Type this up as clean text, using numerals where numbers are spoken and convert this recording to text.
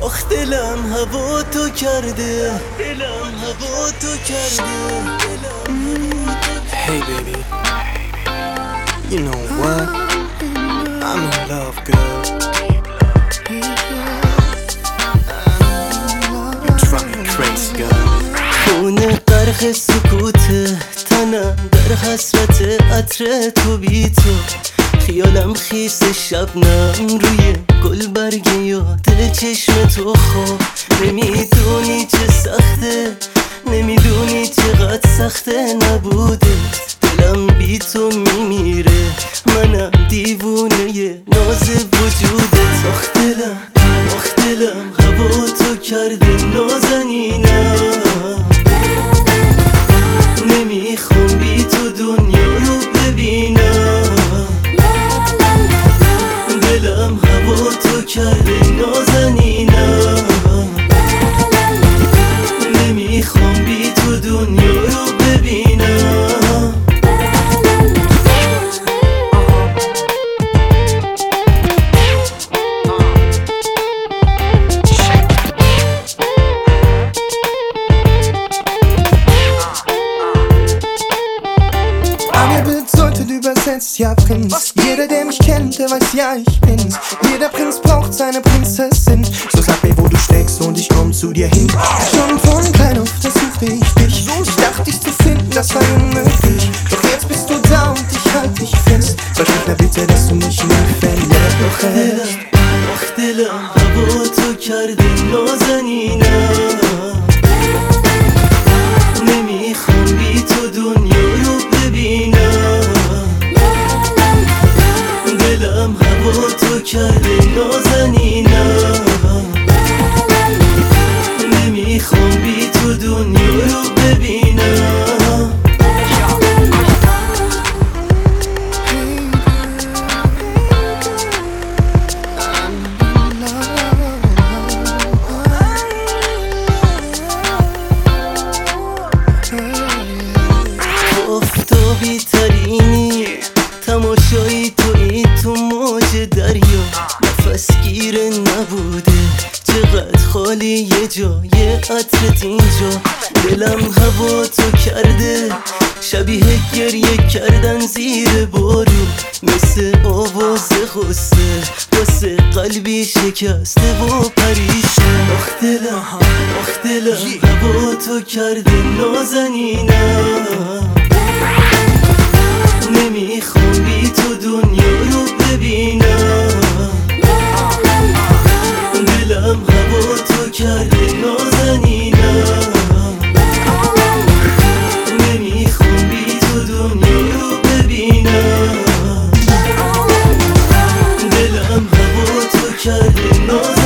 آخ دلم هوا تو کرده، دلم هوا تو کرده. Hey baby, you know what? I'm in love, girl. You drive me crazy, girl. خونه غرق سکوته، تنم در حسرت عطر تو بی تو. خیالم خیس شبنم روی گل برگ یاد چشم تو. خواب نمیدونی چه سخته، نمیدونی چقدر سخته نبوده. دلم بی تو میمیره، منم دیوونه ناز وجودت. آخ دلم، آخ دلم هوا تو کرده نازنینم. نمیخوام بی تو دنیا رو ببینم. دلم هوا تو کرده نازنینم. نمیخوام بی تو دنیا رو ببینم. Eine bedeutet übersetzt ja Prinz. Jeder, der mich kennt, der weiß ja, ich bin's. Jeder Prinz braucht seine Prinzessin. So sag mir, wo du steckst und ich komm zu dir hin. Schon von klein auf, da suchte ich dich. Ich dachte, dich zu finden, das war unmöglich. Doch jetzt bist du da und ich halt dich fest. Versprich mir bitte, dass du mich nie verlässt. آخ دلم هوا تو کرده نازنینم. نمیخوام بی تو دنیا رو ببینم. دلم هوا تو کرده نازنینم. نمیخوام بی تو دنیا رو ببینم. آفتابی ترینی، تماشایی تویی تو موج دریا. نفس گیر نبوده، چقدر خالی یه جای عطرت اینجا. دلم هوا تو کرده، شبیه گریه کردن زیر بارون. مثل آواز غصه واسه قلبی شکسته و پریشان. آخ دلم، آخ دلم هوا تو کرده نازنینم. نمیخوام بی تو دنیا رو ببینم. دلم هوا تو کرده نازنینم. نمیخوام بی تو دنیا رو ببینم. دلم هوا تو کرده نازنینم.